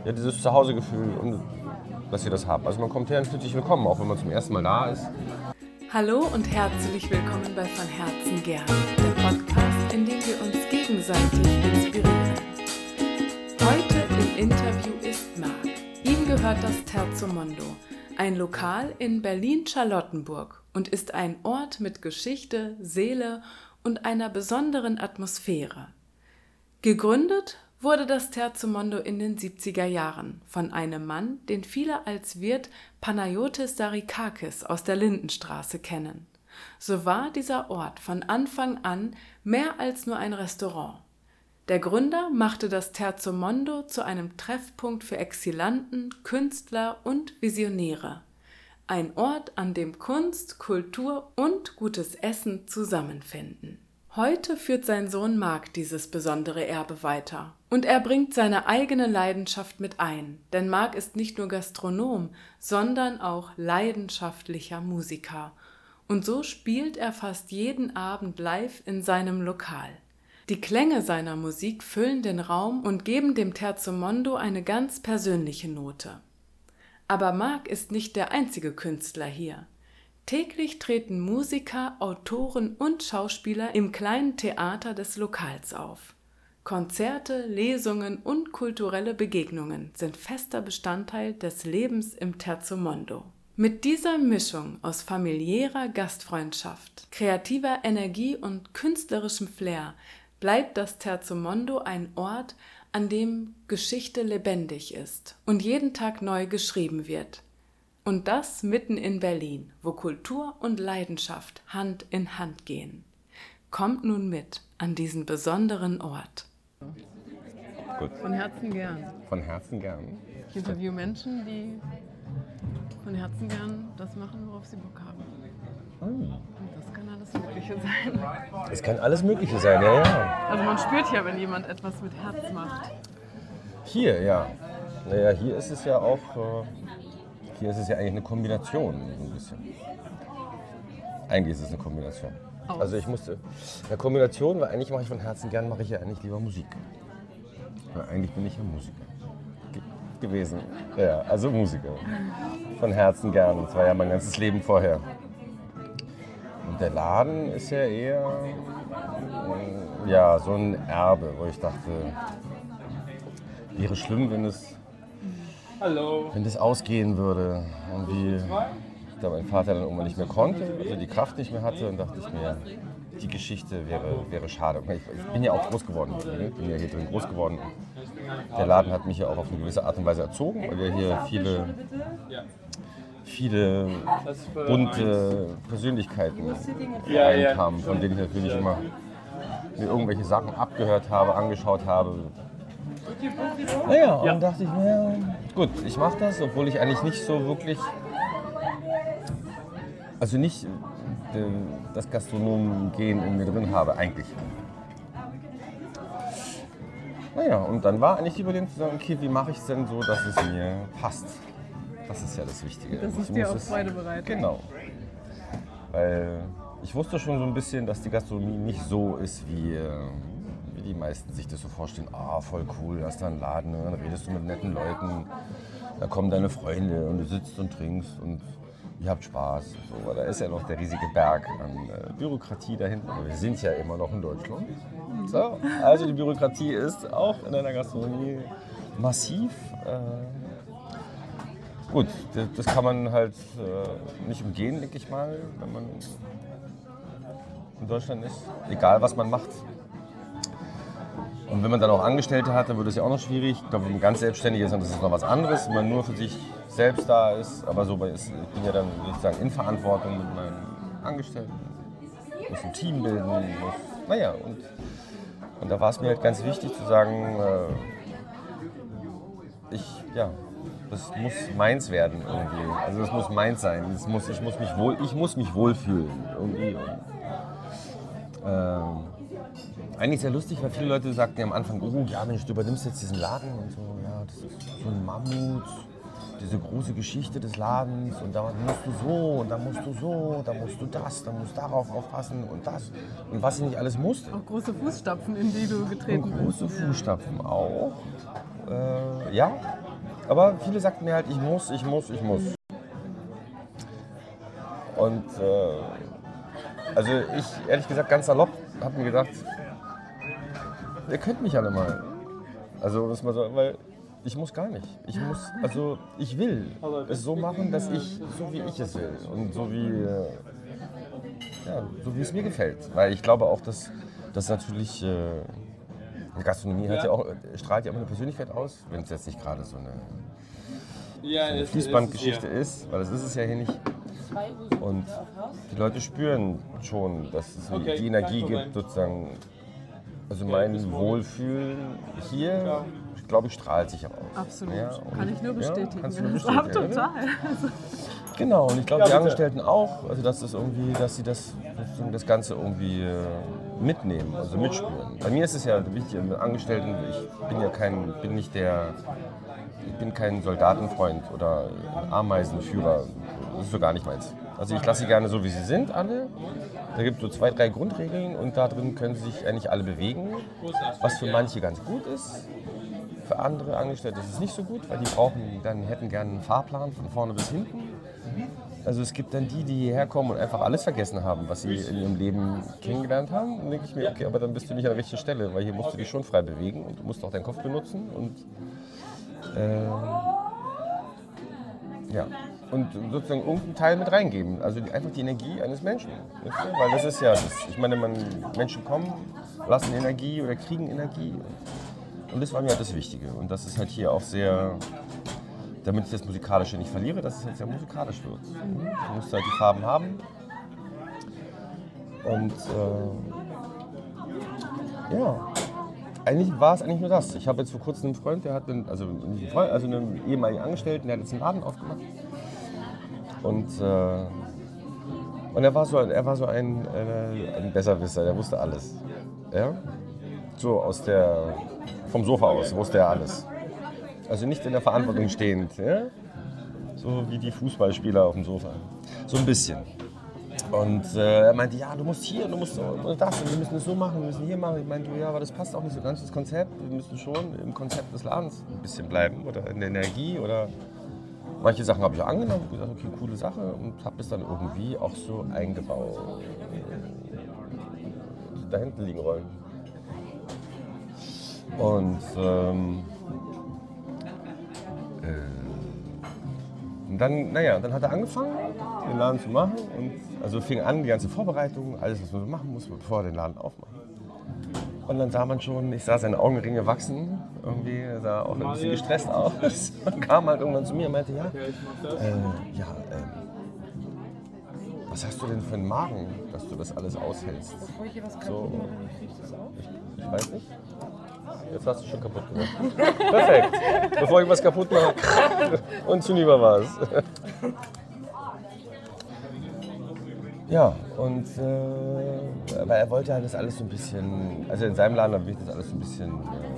ja, dieses Zuhausegefühl und dass sie das haben. Also man kommt her und fühlt sich willkommen, auch wenn man zum ersten Mal da ist. Hallo und herzlich willkommen bei Von Herzen gern, der Podcast, in dem wir uns gegenseitig inspirieren. Heute im Interview ist Marc. Ihm gehört das Terzo Mondo, ein Lokal in Berlin-Charlottenburg und ist ein Ort mit Geschichte, Seele und einer besonderen Atmosphäre. Gegründet wurde das Terzo Mondo in den 70er Jahren von einem Mann, den viele als Wirt Panayotis Sarikakis aus der Lindenstraße kennen. So war dieser Ort von Anfang an mehr als nur ein Restaurant. Der Gründer machte das Terzo Mondo zu einem Treffpunkt für Exilanten, Künstler und Visionäre. Ein Ort, an dem Kunst, Kultur und gutes Essen zusammenfinden. Heute führt sein Sohn Marc dieses besondere Erbe weiter. Und er bringt seine eigene Leidenschaft mit ein, denn Marc ist nicht nur Gastronom, sondern auch leidenschaftlicher Musiker. Und so spielt er fast jeden Abend live in seinem Lokal. Die Klänge seiner Musik füllen den Raum und geben dem Terzo Mondo eine ganz persönliche Note. Aber Marc ist nicht der einzige Künstler hier. Täglich treten Musiker, Autoren und Schauspieler im kleinen Theater des Lokals auf. Konzerte, Lesungen und kulturelle Begegnungen sind fester Bestandteil des Lebens im Terzo Mondo. Mit dieser Mischung aus familiärer Gastfreundschaft, kreativer Energie und künstlerischem Flair bleibt das Terzo Mondo ein Ort, an dem Geschichte lebendig ist und jeden Tag neu geschrieben wird. Und das mitten in Berlin, wo Kultur und Leidenschaft Hand in Hand gehen. Kommt nun mit an diesen besonderen Ort. Gut. Von Herzen gern. Von Herzen gern. Ich interviewe Menschen, die von Herzen gern das machen, worauf sie Bock haben. Und das kann alles Mögliche sein. Es kann alles Mögliche sein, ja. Also man spürt ja, wenn jemand etwas mit Herz macht. Hier, ja. Naja, hier ist es ja auch... Hier ist es ja eigentlich eine Kombination, so ein bisschen. Eigentlich ist es eine Kombination. Also ich musste... Eine Kombination, weil eigentlich mache ich von Herzen gern, mache ich ja eigentlich lieber Musik. Weil eigentlich bin ich ja Musiker gewesen. Ja, also Musiker. Von Herzen gern. Das war ja mein ganzes Leben vorher. Und der Laden ist ja eher ja, so ein Erbe, wo ich dachte, wäre schlimm, wenn das ausgehen würde. Und wie da mein Vater dann irgendwann nicht mehr konnte, also die Kraft nicht mehr hatte, und dachte ich mir, die Geschichte wäre schade. Ich bin ja auch groß geworden, ich bin ja hier drin groß geworden. Der Laden hat mich ja auch auf eine gewisse Art und Weise erzogen, weil wir hier viele bunte Persönlichkeiten reinkamen, von denen ich natürlich immer mir irgendwelche Sachen abgehört habe, angeschaut habe. Naja, und dann dachte ich mir, gut, ich mache das, obwohl ich eigentlich nicht so wirklich, also nicht das Gastronomengehen in mir drin habe, eigentlich. Naja, und dann war eigentlich die Überlegung zu sagen, okay, wie mache ich es denn so, dass es mir passt? Das ist ja das Wichtige. Das ist dir auch Freude bereitet. Genau. Weil ich wusste schon so ein bisschen, dass die Gastronomie nicht so ist, wie die meisten sich das so vorstellen. Ah, voll cool, hast da einen Laden, dann redest du mit netten Leuten, da kommen deine Freunde und du sitzt und trinkst und ihr habt Spaß. So, da ist ja noch der riesige Berg an Bürokratie dahinter. Aber wir sind ja immer noch in Deutschland. So, also die Bürokratie ist auch in einer Gastronomie massiv. Gut, das kann man halt nicht umgehen, denke ich mal, wenn man in Deutschland ist. Egal, was man macht. Und wenn man dann auch Angestellte hat, dann wird es ja auch noch schwierig. Ich glaube, wenn man ganz selbstständig ist, dann ist es noch was anderes, wenn man nur für sich selbst da ist. Aber so ich bin ja dann sozusagen in Verantwortung mit meinen Angestellten. Ich muss ein Team bilden. Naja, und da war es mir halt ganz wichtig zu sagen, das muss meins werden irgendwie. Also das muss meins sein. Ich muss mich wohlfühlen irgendwie. Eigentlich sehr lustig, weil viele Leute sagten ja am Anfang, oh ja Mensch, du übernimmst jetzt diesen Laden und so, ja, das ist so ein Mammut, diese große Geschichte des Ladens und da musst du so und da musst du so, da musst du das, da musst du darauf aufpassen und das und was ich nicht alles musste. Auch große Fußstapfen, in die du getreten bist. Große Fußstapfen auch, ja. Aber viele sagten mir halt, ich muss. Und also ich, ehrlich gesagt, ganz salopp, habe mir gedacht, ihr könnt mich alle mal. Also muss man so, weil ich muss gar nicht. Ich will es so machen, dass ich, so wie ich es will und so wie es mir gefällt. Weil ich glaube auch, dass natürlich Gastronomie hat strahlt ja auch eine Persönlichkeit aus, wenn es jetzt nicht gerade so eine Fließbandgeschichte ist, weil das ist es ja hier nicht. Und die Leute spüren schon, dass es die Energie gibt, sozusagen. Also mein Wohlfühl hier, glaube ich, strahlt sich auch aus. Absolut. Ja, kann ich nur bestätigen. Ja, kannst du nur bestätigen. Total. Genau, und ich glaube, die Angestellten auch, also dass sie das Ganze irgendwie mitnehmen, also mitspüren. Bei mir ist es ja wichtig, mit Angestellten, ich bin kein Soldatenfreund oder ein Ameisenführer, das ist so gar nicht meins. Also ich lasse sie gerne so, wie sie sind, alle. Da gibt es so 2, 3 Grundregeln und da drin können sich eigentlich alle bewegen, was für manche ganz gut ist. Für andere Angestellte ist es nicht so gut, weil die hätten gerne einen Fahrplan von vorne bis hinten. Also es gibt dann die hierher kommen und einfach alles vergessen haben, was sie in ihrem Leben kennengelernt haben. Dann denke ich mir, okay, aber dann bist du nicht an der richtigen Stelle, weil hier musst du dich schon frei bewegen und du musst auch deinen Kopf benutzen. Und sozusagen irgendeinen Teil mit reingeben. Also einfach die Energie eines Menschen. Weil das ist ja das. Ich meine, Menschen kommen, lassen Energie oder kriegen Energie. Und das war mir halt das Wichtige. Und das ist halt hier auch sehr, damit ich das Musikalische nicht verliere, dass es halt sehr musikalisch wird. Du musst halt die Farben haben. Und eigentlich war es eigentlich nur das. Ich habe jetzt vor kurzem einen Freund, der hat einen ehemaligen Angestellten, der hat jetzt einen Laden aufgemacht. Und er war so ein Besserwisser, der wusste alles. Ja? So vom Sofa aus wusste er alles. Also nicht in der Verantwortung stehend. Ja? So wie die Fußballspieler auf dem Sofa. So ein bisschen. Und er meinte, ja, du musst hier, du musst so und das und wir müssen es so machen, wir müssen hier machen. Ich meinte, ja, aber das passt auch nicht so ganz ins Konzept. Wir müssen schon im Konzept des Ladens ein bisschen bleiben oder in der Energie oder manche Sachen habe ich auch angenommen und gesagt, okay, coole Sache und habe es dann irgendwie auch so eingebaut. Da hinten liegen Rollen. Und dann hat er angefangen, den Laden zu machen und also fing an, die ganze Vorbereitung, alles, was man so machen muss, bevor er den Laden aufmacht. Und dann sah man schon, ich sah seine Augenringe wachsen, irgendwie sah auch ein bisschen gestresst aus. Und kam halt irgendwann zu mir und meinte, was hast du denn für einen Magen, dass du das alles aushältst? So, ich weiß nicht. Jetzt hast du schon kaputt gemacht. Perfekt. Bevor ich was kaputt mache und hinüber war es. Ja, und aber er wollte halt das alles so ein bisschen, also in seinem Laden will ich das alles so ein bisschen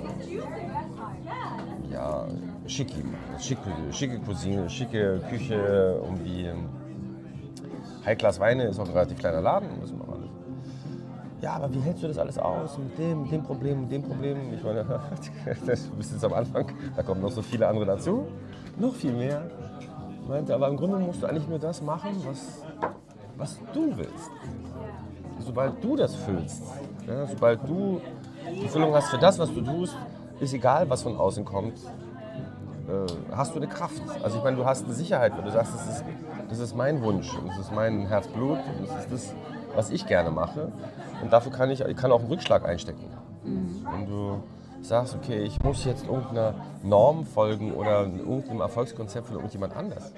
schicki machen. Schicke Cuisine, schicke Küche, irgendwie High-Class Weine, ist auch ein relativ kleiner Laden, müssen wir alles. Ja, aber wie hältst du das alles aus mit dem Problem und dem Problem? Ich meine, das bist jetzt am Anfang, da kommen noch so viele andere dazu, noch viel mehr. Ich meinte, aber im Grunde musst du eigentlich nur das machen, was du willst. Sobald du das füllst, ja, sobald du die Füllung hast für das, was du tust, ist egal, was von außen kommt, hast du eine Kraft. Also ich meine, du hast eine Sicherheit, weil du sagst, das ist mein Wunsch, das ist mein Herzblut, das ist das, was ich gerne mache. Und dafür kann ich auch einen Rückschlag einstecken. Wenn du sagst, okay, ich muss jetzt irgendeiner Norm folgen oder irgendeinem Erfolgskonzept von irgendjemand anders.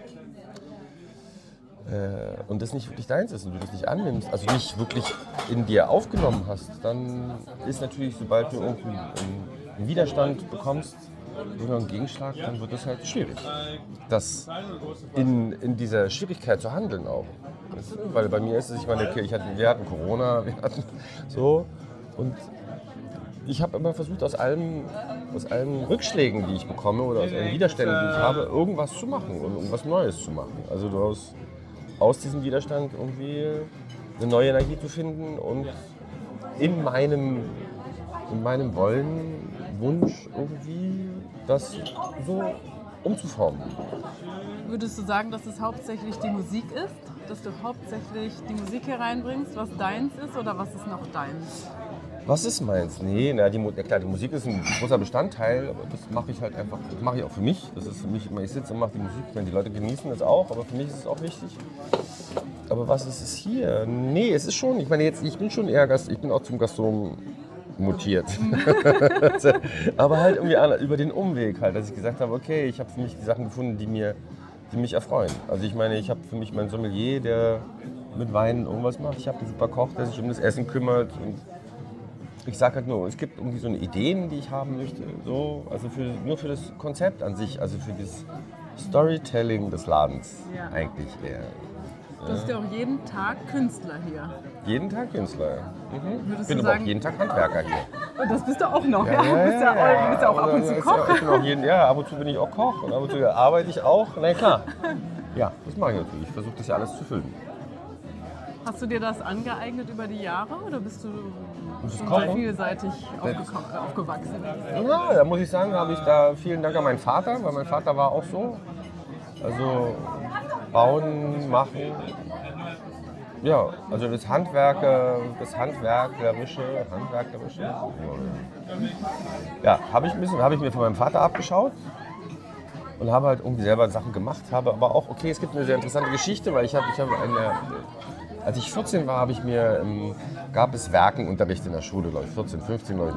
Und das nicht wirklich deins ist und du das nicht annimmst, also nicht wirklich in dir aufgenommen hast, dann ist natürlich, sobald du irgendeinen Widerstand bekommst oder einen Gegenschlag, dann wird das halt schwierig. Das in dieser Schwierigkeit zu handeln auch. Weil bei mir ist es, ich meine, okay, wir hatten Corona, so und ich habe immer versucht, aus allen Rückschlägen, die ich bekomme oder aus allen Widerständen, die ich habe, irgendwas zu machen und irgendwas Neues zu machen. Also aus diesem Widerstand irgendwie eine neue Energie zu finden und in meinem Wunsch irgendwie das so umzuformen. Würdest du sagen, dass es hauptsächlich die Musik ist? Dass du hauptsächlich die Musik hier reinbringst, was deins ist oder was ist noch deins? Was ist meins? Nee, na, klar, die Musik ist ein großer Bestandteil, aber das mache ich halt einfach, das mache ich auch für mich. Das ist für mich immer, ich sitze und mache die Musik, wenn die Leute genießen das auch, aber für mich ist es auch wichtig. Aber was ist es hier? Nee, es ist schon, ich meine jetzt, ich bin schon eher ich bin auch zum Gastronom mutiert. Aber halt irgendwie über den Umweg halt, dass ich gesagt habe, okay, ich habe für mich die Sachen gefunden, die mich erfreuen. Also ich meine, ich habe für mich meinen Sommelier, der mit Wein irgendwas macht. Ich habe einen super Koch, der sich um das Essen kümmert. Und ich sage halt nur, es gibt irgendwie so eine Ideen, die ich haben möchte. So, also nur für das Konzept an sich, also für das Storytelling des Ladens eigentlich eher. Du bist ja auch jeden Tag Künstler hier. Jeden Tag Künstler. Ich bin du aber sagen, auch jeden Tag Handwerker hier. Und das bist du auch noch, ja? Du bist ja auch ab und zu Koch. Ich bin auch ab und zu bin ich auch Koch und ab und zu arbeite ich auch. Na klar. Ja, das mache ich natürlich. Ich versuche das ja alles zu füllen. Hast du dir das angeeignet über die Jahre oder bist du schon Kochen? sehr vielseitig aufgewachsen? Ja, da muss ich sagen, habe ich da vielen Dank an meinen Vater, weil mein Vater war auch so. Also bauen, machen. Ja, also das Handwerkerische. Ja, habe ich mir von meinem Vater abgeschaut und habe halt irgendwie selber Sachen gemacht, habe aber auch, okay, es gibt eine sehr interessante Geschichte, weil als ich 14 war, gab es Werkenunterricht in der Schule, glaube ich, 14, 15 Leute.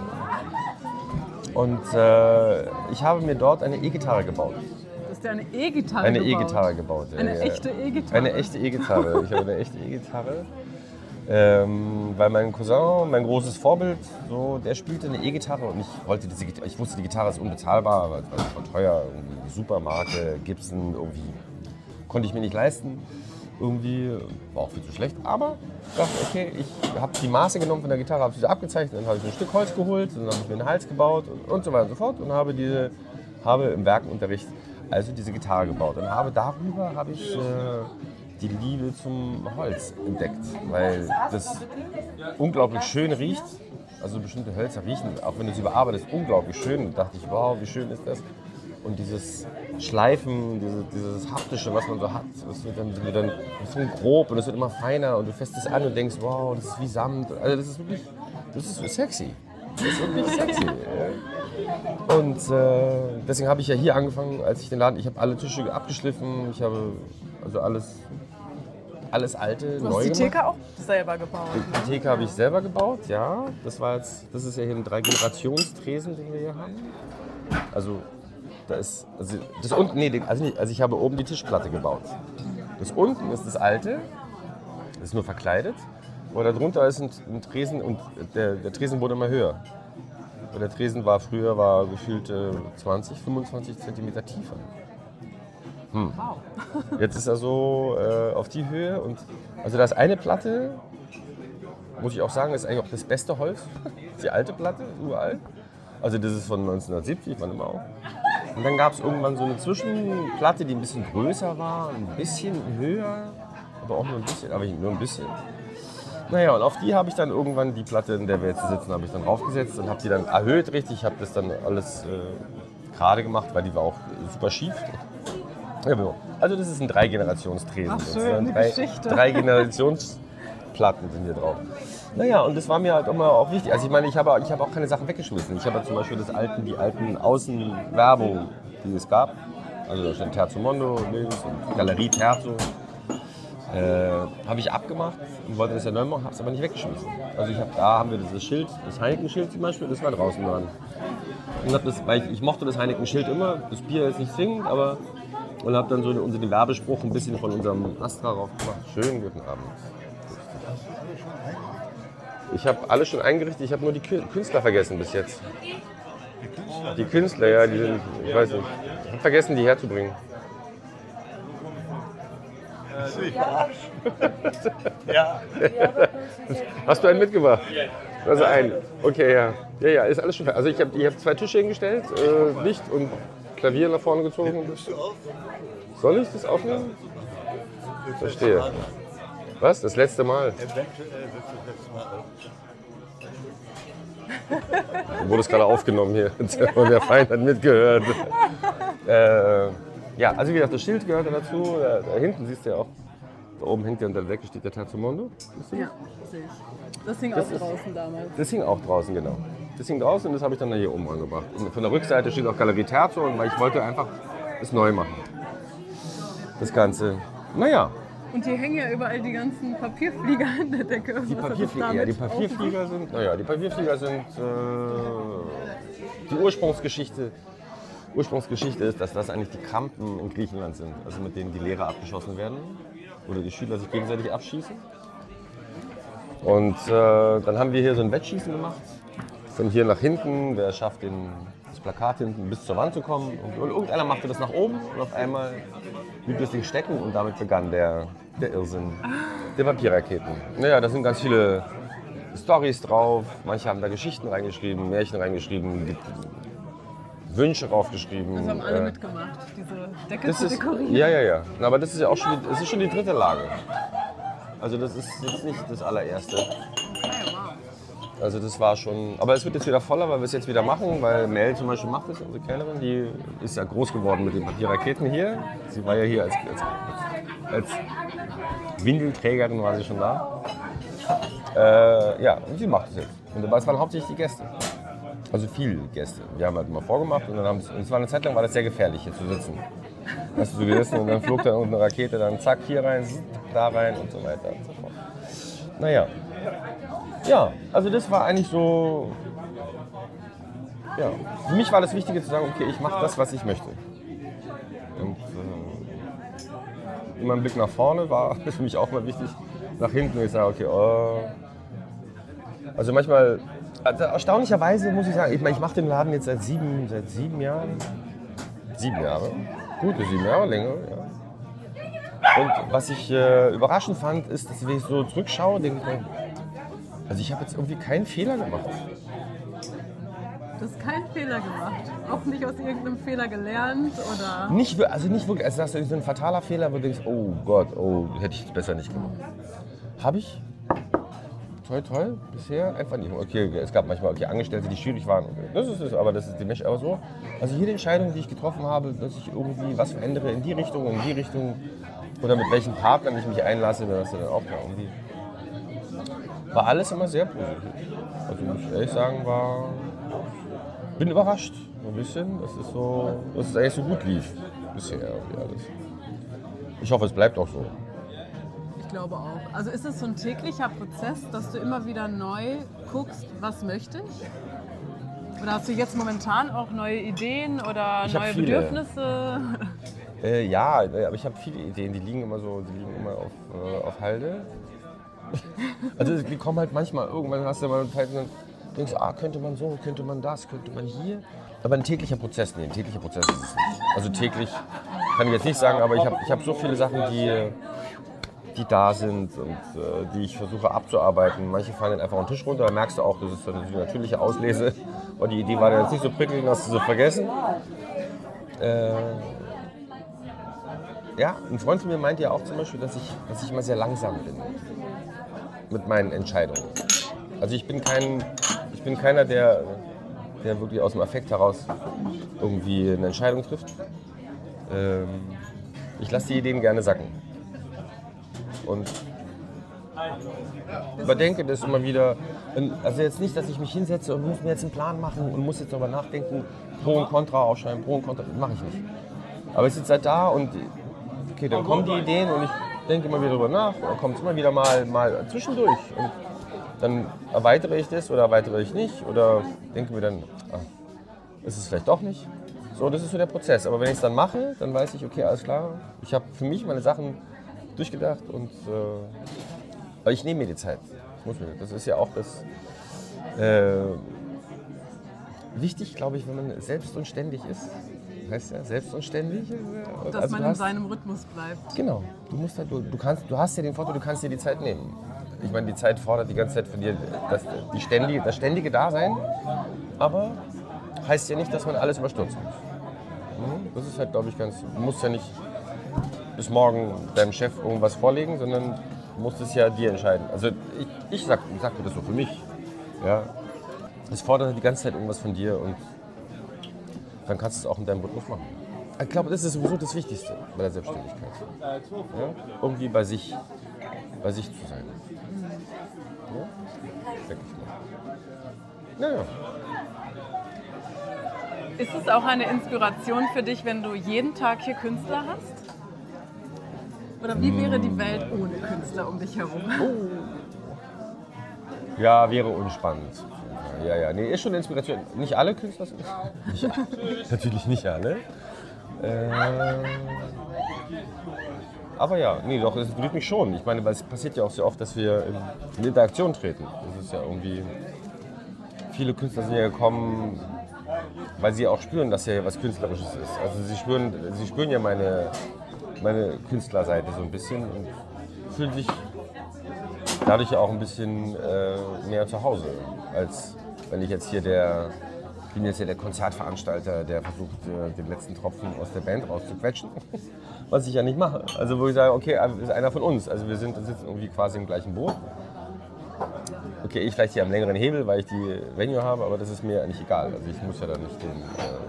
Und ich habe mir dort eine E-Gitarre gebaut. Du hast ja eine E-Gitarre Eine gebaut? E-Gitarre gebaut. Eine echte E-Gitarre? Eine echte E-Gitarre. Ich habe eine echte E-Gitarre. Weil mein Cousin, mein großes Vorbild, so, der spielte eine E-Gitarre und ich wusste, die Gitarre ist unbezahlbar, weil es war teuer, irgendwie Supermarke, Gibson, irgendwie konnte ich mir nicht leisten. Irgendwie war auch viel zu schlecht, aber ich dachte, okay, ich habe die Maße genommen von der Gitarre, habe sie gezeichnet, dann habe ich ein Stück Holz geholt, dann habe ich mir einen Hals gebaut und so weiter und so fort und habe im Werkenunterricht also diese Gitarre gebaut und darüber habe ich die Liebe zum Holz entdeckt, weil das unglaublich schön riecht. Also bestimmte Hölzer riechen, auch wenn du sie überarbeitest, unglaublich schön. Da dachte ich, wow, wie schön ist das? Und dieses Schleifen, dieses Haptische, was man so hat, das wird dann so grob und es wird immer feiner und du fässt es an und denkst, wow, das ist wie Samt. Also das ist sexy. Das ist wirklich sexy. Und deswegen habe ich ja hier angefangen, als ich den Laden, ich habe alle Tische abgeschliffen, ich habe also alles Alte, du neu hast die gemacht. Theke auch selber gebaut? Die Theke habe ich selber gebaut, ja. Das ist ja hier ein 3-Generations-Tresen, den wir hier haben. Also ich habe oben die Tischplatte gebaut. Das unten ist das Alte, das ist nur verkleidet. Und darunter ist ein Tresen und der Tresen wurde immer höher. Und der Tresen war gefühlt 20, 25 Zentimeter tiefer. Wow. Jetzt ist er so auf die Höhe und also das eine Platte, muss ich auch sagen, ist eigentlich auch das beste Holz. Die alte Platte, uralt. Also das ist von 1970, wann immer auch. Und dann gab es irgendwann so eine Zwischenplatte, die ein bisschen größer war, ein bisschen höher, aber auch nur ein bisschen, aber nur ein bisschen. Naja, und auf die habe ich dann irgendwann die Platte, in der wir jetzt sitzen, habe ich dann draufgesetzt und habe die dann erhöht richtig, habe das dann alles gerade gemacht, weil die war auch super schief. Ja, also das ist ein 3-Generations-Tresen. Ach schön, Geschichte. 3-Generationsplatten sind hier drauf. Naja, und das war mir halt immer auch wichtig. Also ich meine, ich habe auch keine Sachen weggeschmissen. Ich habe zum Beispiel die alten Außenwerbung, die es gab. Also da stand Terzo Mondo links und Galerie Terzo. Habe ich abgemacht und wollte das ja neu machen, habe es aber nicht weggeschmissen. Also da haben wir dieses Schild, das Heineken-Schild zum Beispiel, das war draußen dran. Und weil ich mochte das Heineken-Schild immer, das Bier ist nicht zwingend, aber und habe dann so unter den Werbespruch ein bisschen von unserem Astra drauf gemacht. Schönen guten Abend. Ich habe alles schon eingerichtet, ich habe nur die Künstler vergessen bis jetzt. Die Künstler, ja, die sind, ich weiß nicht, ich habe vergessen, die herzubringen. Ja. Hast du einen mitgebracht? Also einen. Okay, ja. Ja, ist alles schon fertig. Also ich hab 2 Tische hingestellt, Licht und Klavier nach vorne gezogen. Soll ich das aufnehmen? Verstehe. Was? Das letzte Mal? Eventuell wird das letzte Mal. Wurde es gerade aufgenommen hier. Und der Feind hat mitgehört. Ja, also wie gesagt, das Schild gehört dazu. Da hinten siehst du ja auch, da oben hängt ja unter der Decke steht der Terzo Mondo. Ja, sehe ich. Das hing auch draußen damals. Das hing auch draußen, genau. Das hing draußen und das habe ich dann hier oben angebracht. Und von der Rückseite steht auch Galerie Terzo, weil ich wollte einfach es neu machen. Das Ganze. Naja. Und hier hängen ja überall die ganzen Papierflieger an der Decke. Die Papierflieger sind die Ursprungsgeschichte. Ursprungsgeschichte ist, dass das eigentlich die Krampen in Griechenland sind, also mit denen die Lehrer abgeschossen werden oder die Schüler sich gegenseitig abschießen. Und dann haben wir hier so ein Wettschießen gemacht, von hier nach hinten, wer schafft das Plakat hinten bis zur Wand zu kommen. Und irgendeiner machte das nach oben und auf einmal blieb das Ding stecken und damit begann der Irrsinn der Papierraketen. Naja, da sind ganz viele Storys drauf, manche haben da Geschichten reingeschrieben, Märchen reingeschrieben, Wünsche draufgeschrieben. Das haben alle mitgemacht, diese Decke zu dekorieren. Ja. Aber das ist ja auch schon die dritte Lage. Also das ist jetzt nicht das allererste. Also das war schon, aber es wird jetzt wieder voller, weil wir es jetzt wieder machen, weil Mel zum Beispiel macht es, unsere Kellnerin, die ist ja groß geworden mit den Papierraketen hier. Sie war ja hier als Windelträgerin, war sie schon da. Ja, und sie macht es jetzt. Und es waren hauptsächlich die Gäste. Also viele Gäste. Wir haben halt immer vorgemacht und dann es war eine Zeit lang war das sehr gefährlich, hier zu sitzen. Hast du so gesessen und dann flog da unten eine Rakete, dann zack, hier rein, da rein und so weiter und so fort. Naja. Ja, also das war eigentlich so, ja, für mich war das Wichtige zu sagen, okay, ich mache das, was ich möchte. Und immer ein Blick nach vorne war für mich auch mal wichtig. Nach hinten, ich sage, okay, also manchmal, erstaunlicherweise muss ich sagen, ich mache den Laden jetzt seit sieben Jahren. 7 Jahre, gute 7 Jahre, länger, ja. Und was ich überraschend fand, ist, dass wenn ich so zurückschaue, denke ich mir, also ich habe jetzt irgendwie keinen Fehler gemacht. Du hast keinen Fehler gemacht? Auch nicht aus irgendeinem Fehler gelernt? Oder? Nicht wirklich. Also das ist so ein fataler Fehler, wo du denkst, oh Gott, hätte ich das besser nicht gemacht. Habe ich? Toll, bisher einfach nicht. Okay, es gab manchmal Angestellte, die schwierig waren. Das ist es, aber das ist die Mensch aber so. Also jede Entscheidung, die ich getroffen habe, dass ich irgendwie was verändere in die Richtung oder mit welchen Partnern ich mich einlasse, dass dann auch irgendwie. War alles immer sehr positiv. Also muss ich ehrlich sagen, bin überrascht ein bisschen, dass es eigentlich so gut lief bisher alles. Ich hoffe, es bleibt auch so. Ich glaube auch. Also ist es so ein täglicher Prozess, dass du immer wieder neu guckst, was möchte ich? Oder hast du jetzt momentan auch neue Ideen oder neue Bedürfnisse? Ja, aber ich habe viele Ideen, die liegen immer auf Halde. Also die kommen halt manchmal, irgendwann hast du mal Zeit und dann denkst du, könnte man so, könnte man das, könnte man hier. Aber ein täglicher Prozess, ist es nicht. Also täglich kann ich jetzt nicht sagen, aber ich hab so viele Sachen, die da sind und die ich versuche abzuarbeiten. Manche fallen dann einfach auf den Tisch runter, da merkst du auch, das ist eine natürliche Auslese. Und die Idee war dann jetzt nicht so prickelnd, hast du so vergessen. Ja, ein Freund von mir meinte ja auch zum Beispiel, dass ich immer sehr langsam bin mit meinen Entscheidungen. Also ich bin keiner, der wirklich aus dem Affekt heraus irgendwie eine Entscheidung trifft. Ich lasse die Ideen gerne sacken. Und überdenke das immer wieder. Also jetzt nicht, dass ich mich hinsetze und muss mir jetzt einen Plan machen und muss jetzt darüber nachdenken, Pro und Contra aufschreiben, Pro und Contra, das mache ich nicht. Aber ich sitze halt da und okay, dann kommen die Ideen und ich denke immer wieder darüber nach, oder kommt es immer wieder mal zwischendurch. Und dann erweitere ich das oder erweitere ich nicht oder denke mir dann, ist es vielleicht doch nicht. So, das ist so der Prozess. Aber wenn ich es dann mache, dann weiß ich, okay, alles klar, ich habe für mich meine Sachen durchgedacht und aber ich nehme mir die Zeit. Das ist ja auch das wichtig, glaube ich, wenn man selbst und ständig ist. Heißt ja, selbst und ständig. Dass man in seinem Rhythmus bleibt. Genau. Du hast ja den Vorteil, du kannst dir die Zeit nehmen. Ich meine, die Zeit fordert die ganze Zeit von dir das ständige Dasein, aber heißt ja nicht, dass man alles überstürzen muss. Das ist halt, glaube ich, du musst ja nicht bis morgen deinem Chef irgendwas vorlegen, sondern du musst es ja dir entscheiden. Also ich sag mir das so für mich. Ja. Es fordert die ganze Zeit irgendwas von dir und dann kannst du es auch in deinem Rhythmus machen. Ich glaube, das ist sowieso das Wichtigste bei der Selbstständigkeit. Ja? Irgendwie bei sich zu sein. Ja? Denke ich mal. Naja. Ist es auch eine Inspiration für dich, wenn du jeden Tag hier Künstler hast? Oder wie wäre die Welt ohne Künstler um dich herum? Ja, wäre unspannend. Ja. Nee, ist schon eine Inspiration. Nicht alle Künstler sind. Natürlich nicht alle. Aber ja, nee, doch, es berührt mich schon. Ich meine, weil es passiert ja auch sehr oft, dass wir in Interaktion treten. Das ist ja irgendwie. Viele Künstler sind ja gekommen, weil sie auch spüren, dass ja was Künstlerisches ist. Also sie spüren ja meine Künstlerseite so ein bisschen und fühlen sich dadurch ja auch ein bisschen mehr zu Hause, als wenn ich jetzt hier ich bin jetzt hier der Konzertveranstalter, der versucht, den letzten Tropfen aus der Band rauszuquetschen, was ich ja nicht mache. Also wo ich sage, okay, ist einer von uns, also wir sitzen irgendwie quasi im gleichen Boot. Okay, ich vielleicht hier am längeren Hebel, weil ich die Venue habe, aber das ist mir eigentlich egal. Also ich muss ja dann nicht denen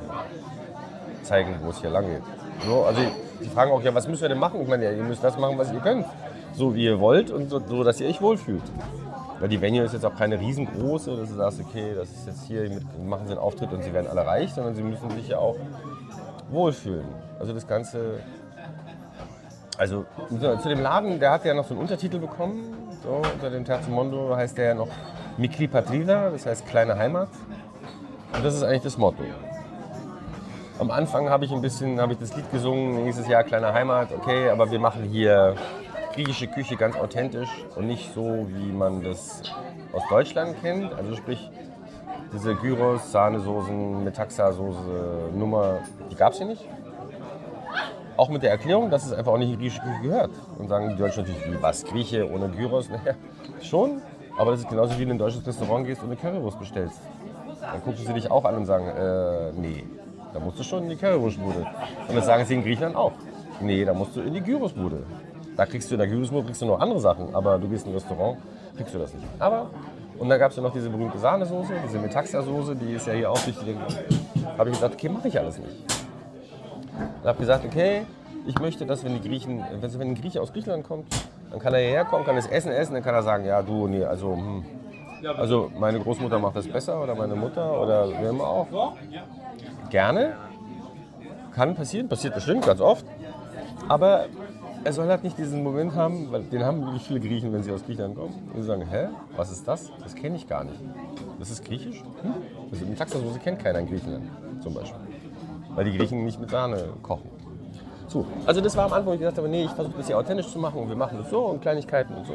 zeigen, wo es hier lang geht. So, also die fragen auch, ja, was müssen wir denn machen? Ich meine, ja, ihr müsst das machen, was ihr könnt. So wie ihr wollt und so, dass ihr euch wohlfühlt. Weil die Venue ist jetzt auch keine riesengroße, dass du sagst, okay, das ist jetzt hier, machen sie einen Auftritt und sie werden alle reich, sondern sie müssen sich ja auch wohlfühlen. Also das Ganze, also zu dem Laden, der hat ja noch so einen Untertitel bekommen, so, unter dem Terzo Mondo heißt der ja noch Mikri Patrida, das heißt kleine Heimat. Und das ist eigentlich das Motto. Am Anfang habe ich das Lied gesungen, nächstes Jahr kleine Heimat, okay, aber wir machen hier griechische Küche ganz authentisch und nicht so, wie man das aus Deutschland kennt. Also sprich, diese Gyros, Sahnesoßen, Metaxa-Soße Nummer, die gab es hier nicht. Auch mit der Erklärung, dass es einfach auch nicht in griechische Küche gehört. Und sagen die Deutschen natürlich, wie was, Grieche ohne Gyros? Naja, schon, aber das ist genauso wie wenn du in ein deutsches Restaurant gehst und eine Currywurst bestellst. Dann gucken sie dich auch an und sagen, nee, da musst du schon in die Currywurstbude. Und das sagen sie in Griechenland auch. Nee, da musst du in die Gyrosbude. Da kriegst du in der Gyrosbude noch andere Sachen, aber du gehst in ein Restaurant, kriegst du das nicht. Und dann gab es ja noch diese berühmte Sahnesoße, diese Metaxa-Soße, die ist ja hier auch wichtig. Da habe ich gesagt, okay, mache ich alles nicht. Und habe gesagt, okay, ich möchte, dass wenn ein Grieche aus Griechenland kommt, dann kann er hierher kommen, kann das Essen, dann kann er sagen, ja du, nee, also meine Großmutter macht das besser oder meine Mutter oder wer immer auch. Gerne, kann passieren, passiert bestimmt ganz oft, aber er soll halt nicht diesen Moment haben, weil den haben wirklich viele Griechen, wenn sie aus Griechenland kommen. Und sie sagen, hä, was ist das? Das kenne ich gar nicht. Das ist griechisch? Also eine Metaxa-Soße kennt keiner in Griechenland zum Beispiel. Weil die Griechen nicht mit Sahne kochen. So, also das war am Anfang, wo ich gesagt habe, nee, ich versuche das hier authentisch zu machen und wir machen das so und Kleinigkeiten und so.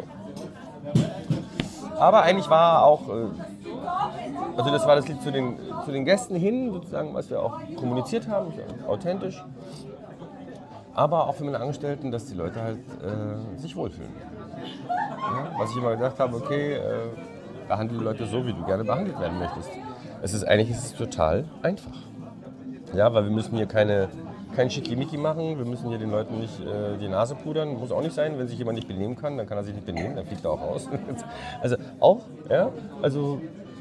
Aber eigentlich war auch, also das war das Lied zu den Gästen hin, sozusagen, was wir auch kommuniziert haben, authentisch. Aber auch für meine Angestellten, dass die Leute halt sich wohlfühlen. Ja, was ich immer gesagt habe, okay, behandle die Leute so, wie du gerne behandelt werden möchtest. Eigentlich ist es total einfach. Ja, weil wir müssen hier kein Schickimicki machen, wir müssen hier den Leuten nicht die Nase pudern, muss auch nicht sein. Wenn sich jemand nicht benehmen kann, dann kann er sich nicht benehmen, dann fliegt er auch raus. Also auch, ja, also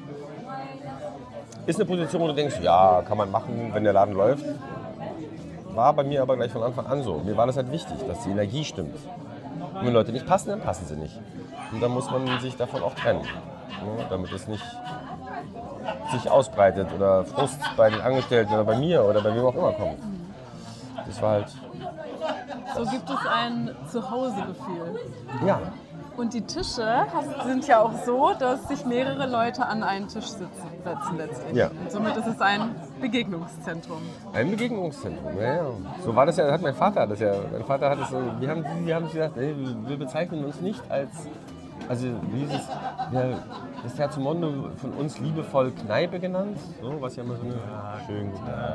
ist eine Position, wo du denkst, ja, kann man machen, wenn der Laden läuft. War bei mir aber gleich von Anfang an so. Mir war das halt wichtig, dass die Energie stimmt. Und wenn Leute nicht passen, dann passen sie nicht. Und dann muss man sich davon auch trennen, ne, damit es nicht sich ausbreitet oder Frust bei den Angestellten oder bei mir oder bei wem auch immer kommt. Das war halt... So gibt es ein Zuhausegefühl. Ja. Und die Tische sind ja auch so, dass sich mehrere Leute an einen Tisch setzen letztlich. Ja. Und somit ist es ein Begegnungszentrum. Ein Begegnungszentrum, ja. So war das ja, hat mein Vater das ja. Mein Vater hat es so, wir haben gesagt, ey, wir bezeichnen uns nicht als, also das Terzo Mondo von uns liebevoll Kneipe genannt, so, was ja immer so eine, schön,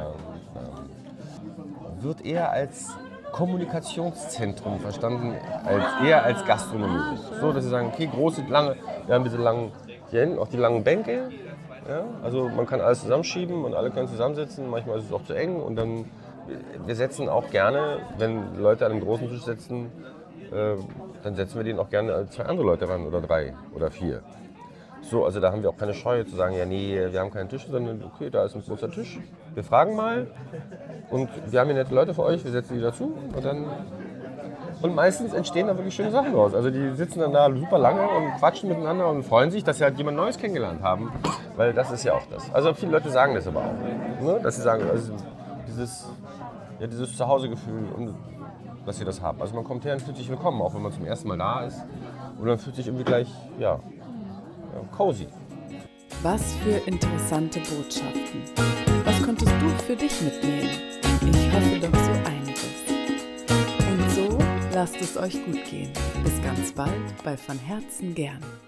wird eher als Kommunikationszentrum verstanden, eher als Gastronomie. So, dass sie sagen, okay, wir haben diese langen, hier hinten auch die langen Bänke. Ja, also man kann alles zusammenschieben und alle können zusammensitzen. Manchmal ist es auch zu eng und dann, wir setzen auch gerne, wenn Leute an einem großen Tisch sitzen, dann setzen wir denen auch gerne 2 andere Leute ran oder 3 oder 4. So, also da haben wir auch keine Scheu zu sagen, ja nee, wir haben keinen Tisch, sondern okay, da ist ein großer Tisch. Wir fragen mal und wir haben hier nette Leute für euch, wir setzen die dazu und meistens entstehen da wirklich schöne Sachen raus. Also die sitzen dann da super lange und quatschen miteinander und freuen sich, dass sie halt jemand Neues kennengelernt haben, weil das ist ja auch das. Also viele Leute sagen das aber auch, ne? Dass sie sagen, also dieses Zuhausegefühl und dass sie das haben. Also man kommt her und fühlt sich willkommen, auch wenn man zum ersten Mal da ist und man fühlt sich irgendwie gleich, cozy. Was für interessante Botschaften. Was konntest du für dich mitnehmen? Ich hoffe doch so einiges. Und so lasst es euch gut gehen. Bis ganz bald bei Von Herzen gern.